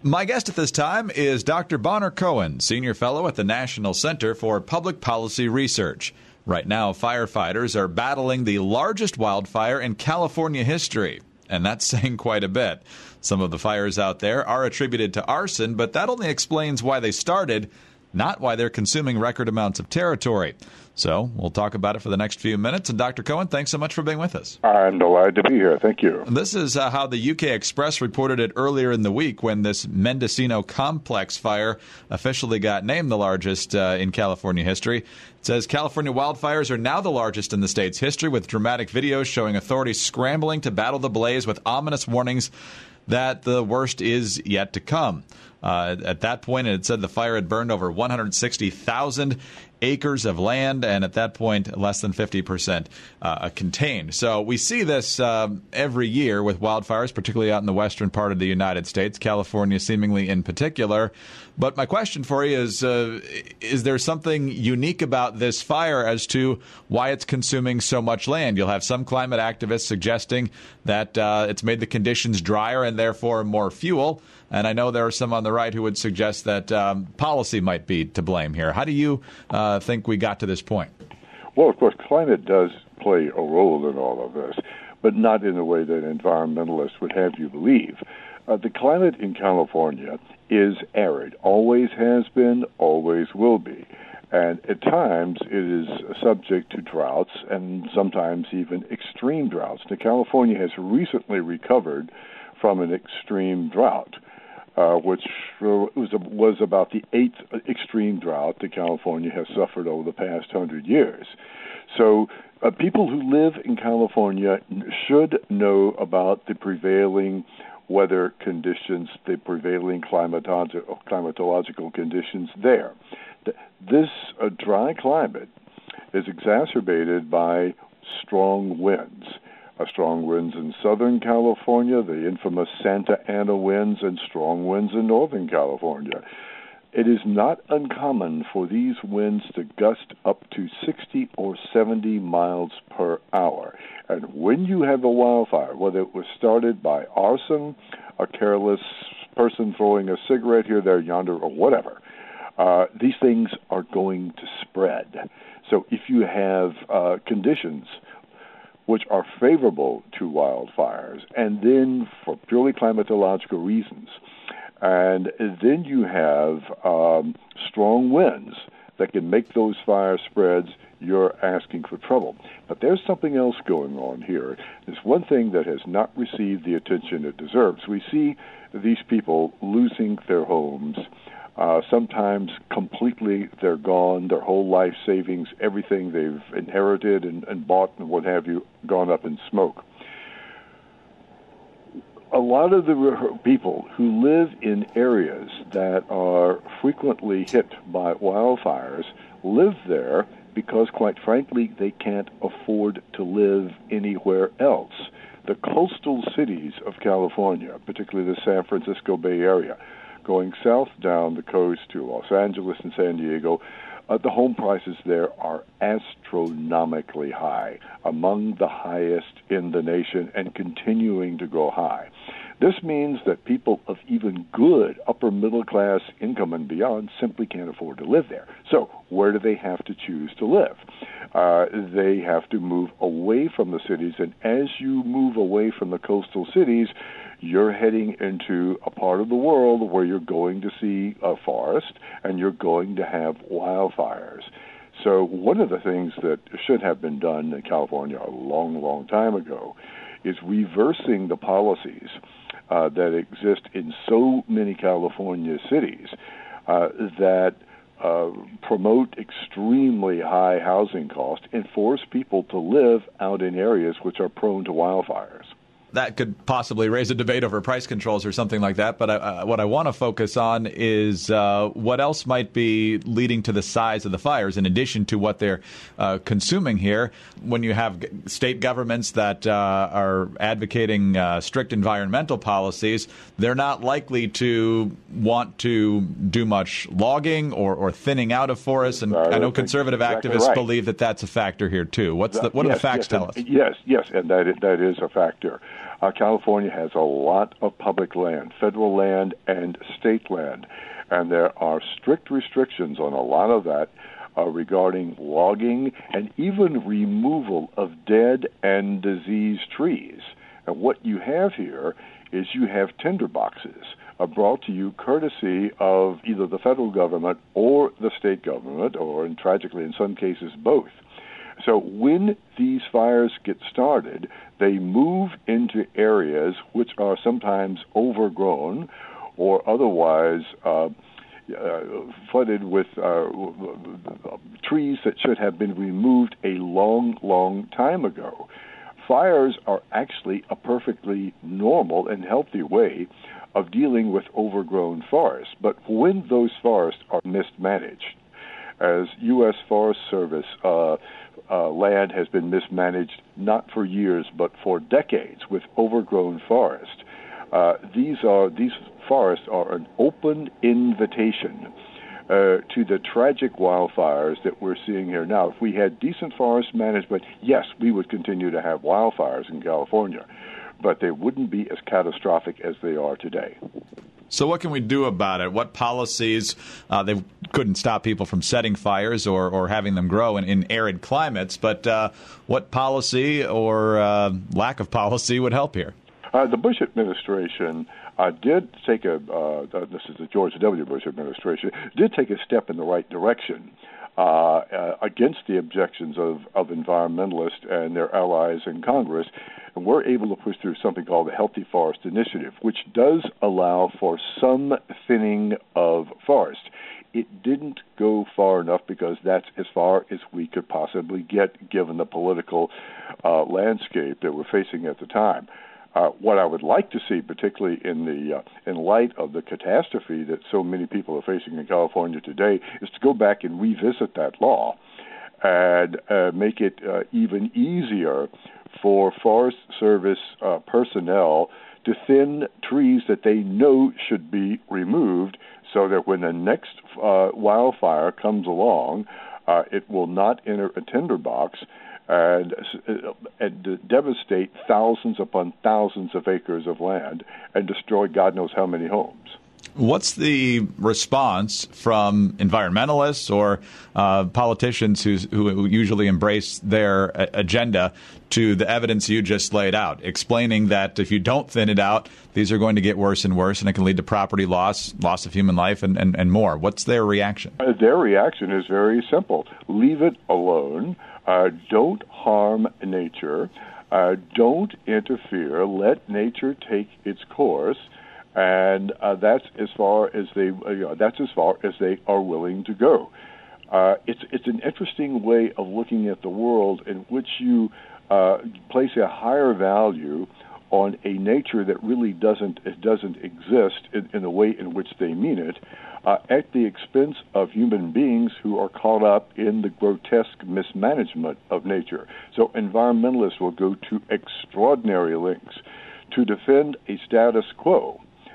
My guest at this time is Dr. Bonner Cohen, Senior Fellow at the National Center for Public Policy Research. Right now, firefighters are battling the largest wildfire in California history, and that's saying quite a bit. Some of the fires out there are attributed to arson, but that only explains why they started, not why they're consuming record amounts of territory. So we'll talk about it for the next few minutes. And Dr. Cohen, thanks so much for being with us. I'm delighted to be here. Thank you. This is how the UK Express reported it earlier in the week when this Mendocino complex fire officially got named the largest in California history. It says California wildfires are now the largest in the state's history, with dramatic videos showing authorities scrambling to battle the blaze with ominous warnings that the worst is yet to come. At that point, it said the fire had burned over 160,000 acres of land, and at that point, less than 50% contained. So we see this every year with wildfires, particularly out in the western part of the United States, California seemingly in particular. But my question for you is there something unique about this fire as to why it's consuming so much land? You'll have some climate activists suggesting that it's made the conditions drier and therefore more fuel. And I know there are some on the right who would suggest that policy might be to blame here. How do you think we got to this point? Well, of course, climate does play a role in all of this, but not in the way that environmentalists would have you believe. The climate in California is arid, always has been, always will be. And at times it is subject to droughts and sometimes even extreme droughts. Now, California has recently recovered from an extreme drought, which was about the 8th extreme drought that California has suffered over the past 100 years. So people who live in California should know about the prevailing weather conditions, the prevailing climatological conditions there. This dry climate is exacerbated by strong winds. Strong winds in Southern California, the infamous Santa Ana winds, and strong winds in Northern California. It is not uncommon for these winds to gust up to 60 or 70 miles per hour. And when you have a wildfire, whether it was started by arson, a careless person throwing a cigarette here, there, yonder, or whatever, these things are going to spread. So if you have conditions which are favorable to wildfires, and then for purely climatological reasons, and then you have strong winds that can make those fire spreads, you're asking for trouble. But there's something else going on here. There's one thing that has not received the attention it deserves. We see these people losing their homes. Sometimes completely they're gone, their whole life savings, everything they've inherited and bought and what have you, gone up in smoke. A lot of the people who live in areas that are frequently hit by wildfires live there because, quite frankly, they can't afford to live anywhere else. The coastal cities of California, particularly the San Francisco Bay Area, going south down the coast to Los Angeles and San Diego, the home prices there are astronomically high, among the highest in the nation and continuing to go high. This means that people of even good upper middle class income and beyond simply can't afford to live there. So where do they have to choose to live? They have to move away from the cities, and as you move away from the coastal cities, you're heading into a part of the world where you're going to see a forest and you're going to have wildfires. So one of the things that should have been done in California a long, long time ago is reversing the policies that exist in so many California cities that promote extremely high housing costs and force people to live out in areas which are prone to wildfires. That could possibly raise a debate over price controls or something like that. But what I want to focus on is what else might be leading to the size of the fires, in addition to what they're consuming here. When you have state governments that are advocating strict environmental policies, they're not likely to want to do much logging or thinning out of forests. And I know conservative activists believe that that's a factor here, too. What do the facts tell us? Yes, and that is a factor. California has a lot of public land, federal land and state land, and there are strict restrictions on a lot of that regarding logging and even removal of dead and diseased trees. And what you have here is you have tinderboxes brought to you courtesy of either the federal government or the state government, or, and tragically in some cases, both. So when these fires get started, they move into areas which are sometimes overgrown or otherwise flooded with trees that should have been removed a long, long time ago. Fires are actually a perfectly normal and healthy way of dealing with overgrown forests. But when those forests are mismanaged, as U.S. Forest Service land has been mismanaged not for years but for decades with overgrown forest, these forests are an open invitation to the tragic wildfires that we're seeing here now. If we had decent forest management, yes, we would continue to have wildfires in California, but they wouldn't be as catastrophic as they are today. So what can we do about it? What policies, they couldn't stop people from setting fires or having them grow in arid climates, but what policy or lack of policy would help here? The Bush administration did take this is the George W. Bush administration, did take a step in the right direction against the objections of environmentalists and their allies in Congress. And we're able to push through something called the Healthy Forest Initiative, which does allow for some thinning of forest. It didn't go far enough because that's as far as we could possibly get given the political landscape that we're facing at the time. What I would like to see, particularly in light of the catastrophe that so many people are facing in California today, is to go back and revisit that law and make it even easier for Forest Service personnel to thin trees that they know should be removed so that when the next wildfire comes along, it will not enter a tinderbox and devastate thousands upon thousands of acres of land and destroy God knows how many homes. What's the response from environmentalists or politicians who usually embrace their agenda to the evidence you just laid out, explaining that if you don't thin it out, these are going to get worse and worse, and it can lead to property loss of human life, and more? What's their reaction? Their reaction is very simple. Leave it alone. Don't harm nature. Don't interfere. Let nature take its course. And that's as far as they are willing to go. It's an interesting way of looking at the world in which you place a higher value on a nature that really doesn't exist in the way in which they mean it, at the expense of human beings who are caught up in the grotesque mismanagement of nature. So environmentalists will go to extraordinary lengths to defend a status quo.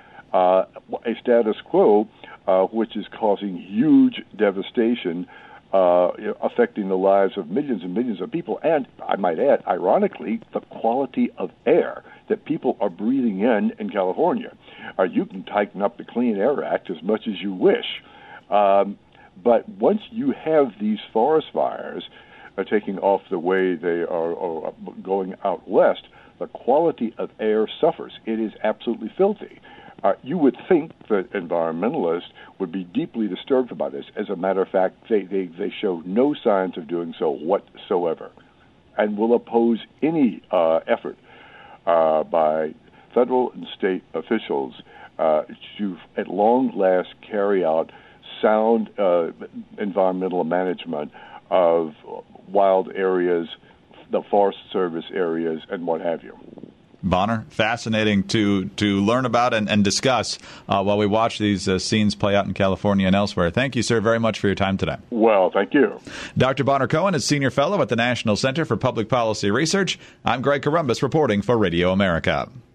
Which is causing huge devastation, affecting the lives of millions and millions of people, and, I might add, ironically, the quality of air that people are breathing in California. You can tighten up the Clean Air Act as much as you wish, but once you have these forest fires taking off the way they are going out west, the quality of air suffers. It is absolutely filthy. You would think that environmentalists would be deeply disturbed by this. As a matter of fact, they show no signs of doing so whatsoever, and will oppose any effort by federal and state officials to, at long last, carry out sound environmental management of wild areas, the Forest Service areas, and what have you. Bonner, fascinating to learn about and discuss while we watch these scenes play out in California and elsewhere. Thank you, sir, very much for your time today. Well, thank you. Dr. Bonner Cohen is Senior Fellow at the National Center for Public Policy Research. I'm Greg Corombos reporting for Radio America.